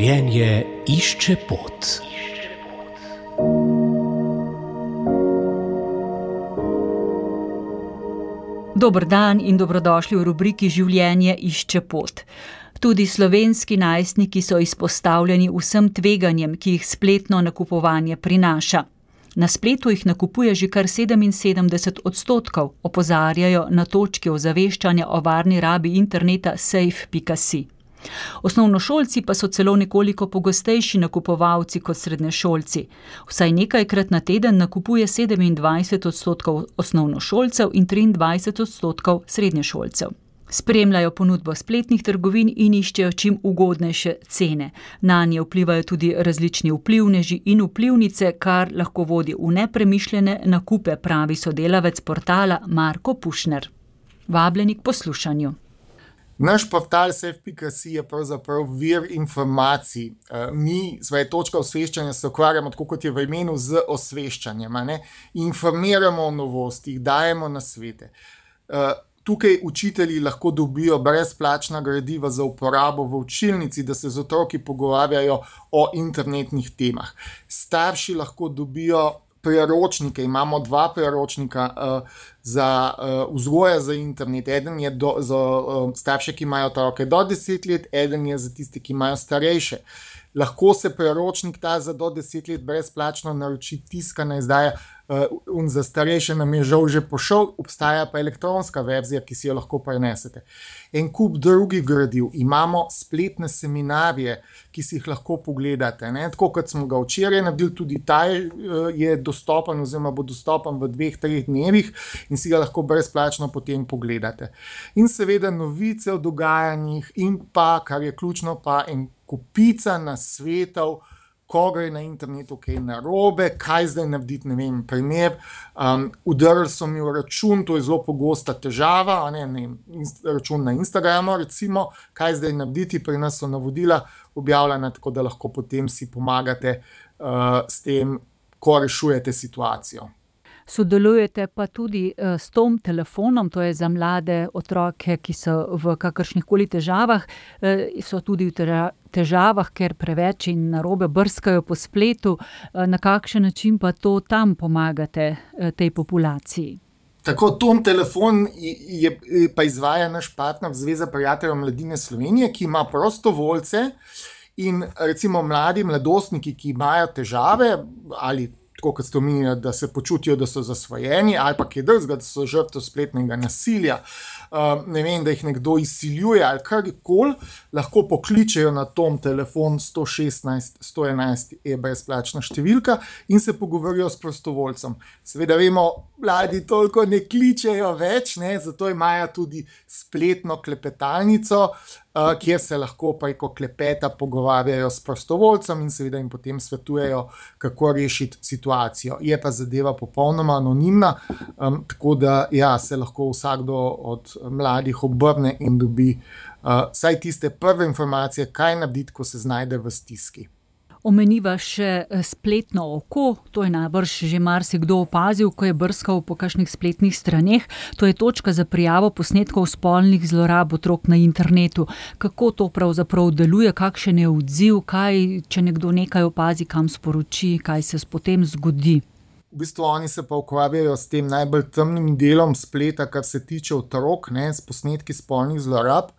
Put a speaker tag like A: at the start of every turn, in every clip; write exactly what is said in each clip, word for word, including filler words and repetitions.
A: Življenje išče pot.
B: Dober dan in dobrodošli v rubriki Življenje išče pot. Tudi slovenski najstniki so izpostavljeni vsem tveganjem, ki jih spletno nakupovanje prinaša. Na spletu jih nakupuje že kar sedeminsedemdeset odstotkov, opozarjajo na točki ozaveščanja o varni rabi interneta safe pika si. Osnovnošolci pa so celo nekoliko pogostejši nakupovalci kot srednješolci. Vsaj nekajkrat na teden nakupuje sedemindvajset odstotkov osnovnošolcev in triindvajset odstotkov srednješolcev. Spremljajo ponudbo spletnih trgovin in iščejo čim ugodnejše cene. Nanje vplivajo tudi različni vplivneži in vplivnice, kar lahko vodi v nepremišljene nakupe, pravi sodelavec portala Marko Pušner. Vabljeni k poslušanju.
C: Naš portal safe pika si je pravzaprav vir informacij. Mi, svoje točka osveščanja, se ukvarjamo, tako kot je v imenu, z osveščanjem. Ne? Informiramo o novostih, dajemo nasvete. Tukaj učitelji lahko dobijo brezplačna gradiva za uporabo v učilnici, da se z otroki pogovarjajo o internetnih temah. Starši lahko dobijo priročnike, imamo dva priročnika uh, za uh, vzgoja za internet. Eden je do, za uh, starše, ki imajo otroke do deset let, eden je za tiste, ki imajo starejše. Lahko se priročnik ta za do deset let brezplačno naroči, tiskana izdaja, uh, in za starejše nam je žal že pošel, obstaja pa elektronska verzija, ki si jo lahko prenesete. En kup drugih gradiv, imamo spletne seminarje, ki si jih lahko pogledate. Ne? Tako kot smo ga včeraj naredili, tudi ta je dostopen oziroma bo dostopen v dveh, treh dnevih in si ga lahko brezplačno potem pogledate. In seveda novice o dogajanjih in pa, kar je ključno, pa en kupica nasvetov, ko gre na internetu kaj narobe, kaj zdaj narediti, ne vem, primer, um, udarili so mi v račun, to je zelo pogosta težava, ne, ne, račun na Instagramu, recimo, kaj zdaj narediti, pri nas so navodila objavljena, tako da lahko potem si pomagate uh, s tem, ko rešujete situacijo.
B: Sodelujete pa tudi s Tom telefonom, to je za mlade otroke, ki so v kakršnihkoli težavah, so tudi v težavah, ker preveč in narobe brskajo po spletu. Na kakšen način pa to tam pomagate tej populaciji?
C: Tako, Tom telefon je, pa izvaja naš partner Zveza prijateljev mladine Slovenije, ki ima prostovoljce in recimo mladi mladostniki, ki imajo težave ali tako kot ste omenili, da se počutijo, da so zasvojeni, ali pa kaj drugega, da so žrtev spletnega nasilja, uh, ne vem, da jih nekdo izsiljuje ali karkoli, lahko pokličejo na Tom telefon sto šestnajst sto enajst je brezplačna številka in se pogovorijo s prostovoljcem. Seveda vemo, mladi toliko ne kličejo več, ne, zato imajo tudi spletno klepetalnico, uh, kjer se lahko preko klepeta pogovarjajo s prostovoljcem in seveda jim potem svetujejo, kako rešiti situacijo. Je pa zadeva popolnoma anonimna, um, tako da ja, se lahko vsakdo od mladih obrne in dobi uh, saj tiste prve informacije, kaj narediti, ko se znajde v stiski.
B: Omeniva še spletno oko, to je najbrž že marsikdo opazil, ko je brskal po kakšnih spletnih straneh. To je točka za prijavo posnetkov spolnih zlorab otrok na internetu. Kako to pravzaprav deluje, kakšen je odziv, kaj, če nekdo nekaj opazi, kam sporoči, kaj se potem zgodi?
C: V bistvu oni se pa ukvarjajo s tem najbolj temnim delom spleta, kar se tiče otrok, ne, s posnetki spolnih zlorab.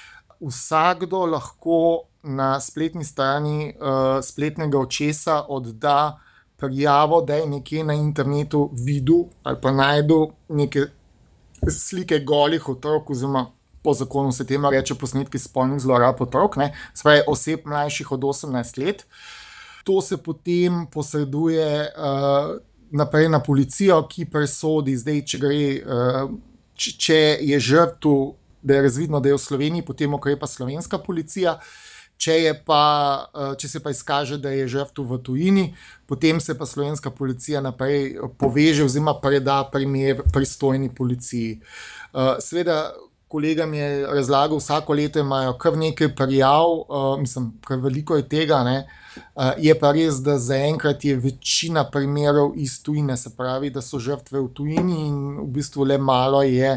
C: Vsakdo lahko na spletni strani uh, spletnega očesa odda prijavo, da je nekje na internetu videl ali pa najdel neke slike golih otrok, oziroma po zakonu se temu reče posnetki spolnih zlorab otrok, ne, svoje oseb mlajših od osemnajst let. To se potem posreduje uh, naprej na policijo, ki presodi zdaj, če gre, uh, če, če je žrtev, da je razvidno, da je v Sloveniji, potem ukrepa slovenska policija. Če, je pa, če se pa izkaže, da je žrtev v tujini, potem se pa slovenska policija naprej poveže oziroma preda primer pristojni policiji. Seveda, kolega mi je razlagal, vsako leto imajo kar nekaj prijav, mislim, kar veliko je tega, ne. Je pa res, da zaenkrat je večina primerov iz tujine, se pravi, da so žrtve v tujini in v bistvu le malo je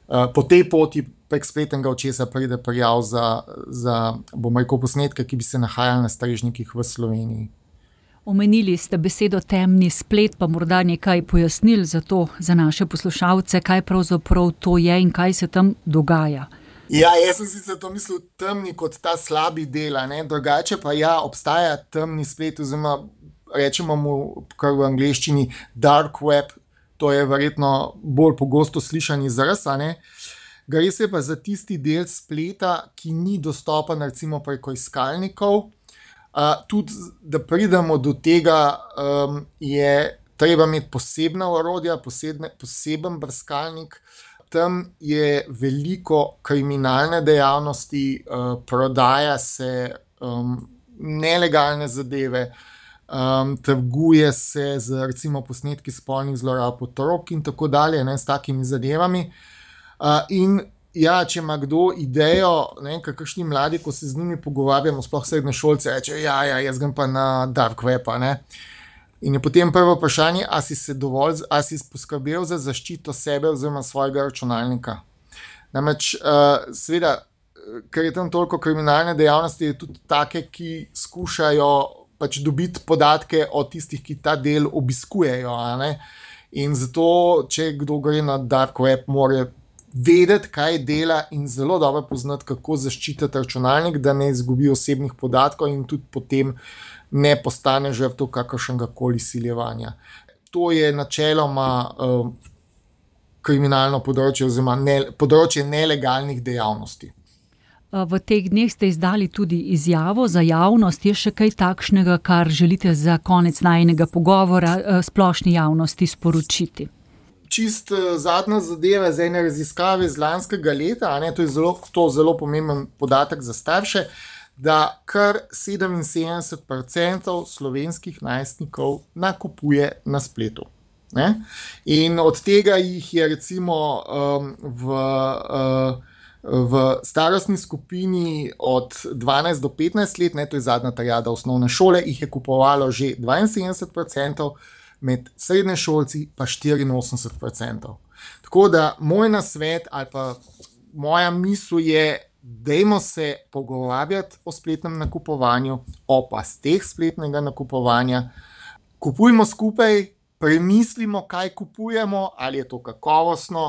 C: po tej poti prek spletnega očesa pride prijav za, za bomo rekel, posnetke, ki bi se nahajali na strežnikih v Sloveniji.
B: Omenili ste besedo temni splet, pa morda nekaj pojasnil za to, za naše poslušalce, kaj pravzaprav to je in kaj se tam dogaja.
C: Ja, jaz sem sicer to mislil temni kot ta slabi del, ne, drugače pa ja, obstaja temni splet, oziroma rečemo mu kar v angleščini dark web, to je verjetno bolj pogosto slišan izraz, a ne. Gre se pa za tisti del spleta, ki ni dostopen recimo preko iskalnikov. Uh, tudi, da pridemo do tega, um, je treba imeti posebna orodja, posebne, poseben brskalnik. Tam je veliko kriminalne dejavnosti, uh, prodaja se um, nelegalne zadeve, um, trguje se z recimo posnetki spolnih zlorab otrok in tako dalje, ne, s takimi zadevami. Uh, in ja, če ima kdo idejo, ne, kakšni mladi, ko se z njimi pogovarjamo, sploh srednje šolce, reče, ja, ja, jaz grem pa na dark web, ne. In je potem prvo vprašanje, a si se dovolj, a si poskrbel za zaščito sebe oziroma svojega računalnika. Namreč, uh, seveda, ker je tam toliko kriminalne dejavnosti, je tudi take, ki skušajo pač dobiti podatke od tistih, ki ta del obiskujejo, a ne. In zato, če kdo gre na dark web, mora vedeti, kaj dela in zelo dobro poznati, kako zaščititi računalnik, da ne izgubi osebnih podatkov in tudi potem ne postane žrtev kakršnega koli siljevanja. To je načeloma uh, kriminalno področje oziroma ne, področje nelegalnih dejavnosti.
B: V teh dneh ste izdali tudi izjavo za javnost. Je še kaj takšnega, kar želite za konec najinega pogovora uh, splošni javnosti sporočiti?
C: Čist zadnja zadeva z ene raziskave iz lanskega leta, a ne, to je zelo, to zelo pomemben podatek za starše, da kar sedeminsedemdeset procentov slovenskih najstnikov nakupuje na spletu. Ne? In od tega jih je recimo um, v, uh, v starostni skupini od dvanajst do petnajst let, ne, to je zadnja triada osnovne šole, jih je kupovalo že dvainsedemdeset procentov, med srednješolci pa štiriinosemdeset procentov. Tako da moj nasvet ali pa moja misel je, dajmo se pogovarjati o spletnem nakupovanju, o pasteh spletnega nakupovanja. Kupujmo skupaj, premislimo, kaj kupujemo, ali je to kakovostno,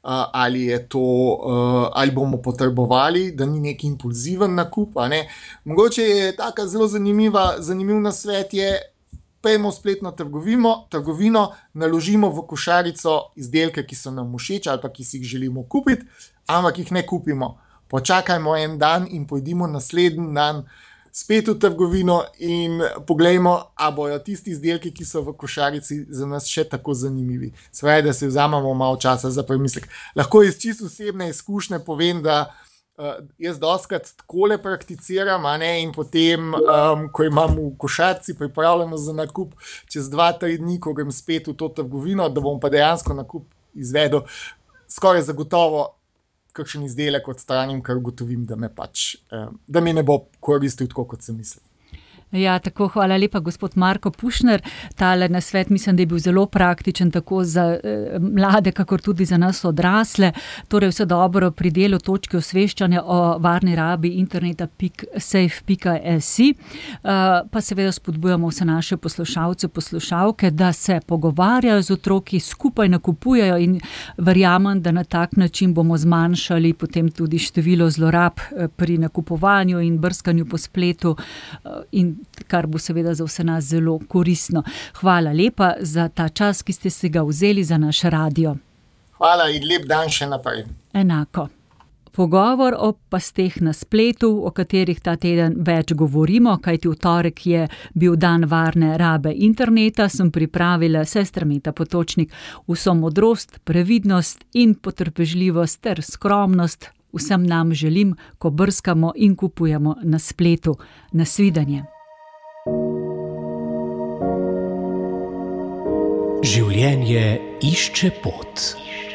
C: ali je to, ali bomo potrebovali, da ni neki impulziven nakup, a ne. Mogoče je taka zelo zanimiva, zanimiv nasvet je, pejmo v spletno trgovino, trgovino, naložimo v košarico izdelke, ki so nam všeč ali pa ki si jih želimo kupiti, ampak jih ne kupimo. Počakajmo en dan in pojdimo naslednji dan spet v trgovino in poglejmo, a bojo tisti izdelki, ki so v košarici, za nas še tako zanimivi. Seveda, da se vzamemo malo časa za premislek. Lahko iz čisto osebne izkušnje povem, da Uh, jaz dostikrat takole prakticiram, a ne, in potem, um, ko imam v košarici pripravljeno za nakup, čez dva, tri dni, ko grem spet v to trgovino, da bom pa dejansko nakup izvedel, skoraj zagotovo kakšen izdelek odstranim, ker ugotovim, da me pač, uh, da mi ne bo koristil tako, kot sem mislil.
B: Ja, tako, hvala lepa, gospod Marko Pušner. Tale nasvet mislim, da je bil zelo praktičen tako za eh, mlade, kakor tudi za nas odrasle. Torej vse dobro pri delu točke osveščanja o varni rabi interneta pika safe pika si. Uh, pa seveda spodbujamo vse naše poslušalce, poslušalke, da se pogovarjajo z otroki, skupaj nakupujejo in verjamem, da na tak način bomo zmanjšali potem tudi število zlorab pri nakupovanju in brskanju po spletu uh, in kar bo seveda za vse nas zelo koristno. Hvala lepa za ta čas, ki ste si ga vzeli za naš radio.
C: Hvala in lep dan še naprej.
B: Enako. Pogovor o pasteh na spletu, o katerih ta teden več govorimo, kajti v torek je bil dan varne rabe interneta, sem pripravila sestra Meta Potočnik. Vso modrost, previdnost in potrpežljivost ter skromnost vsem nam želim, ko brskamo in kupujemo na spletu. Nasvidenje.
A: Življenje išče pot.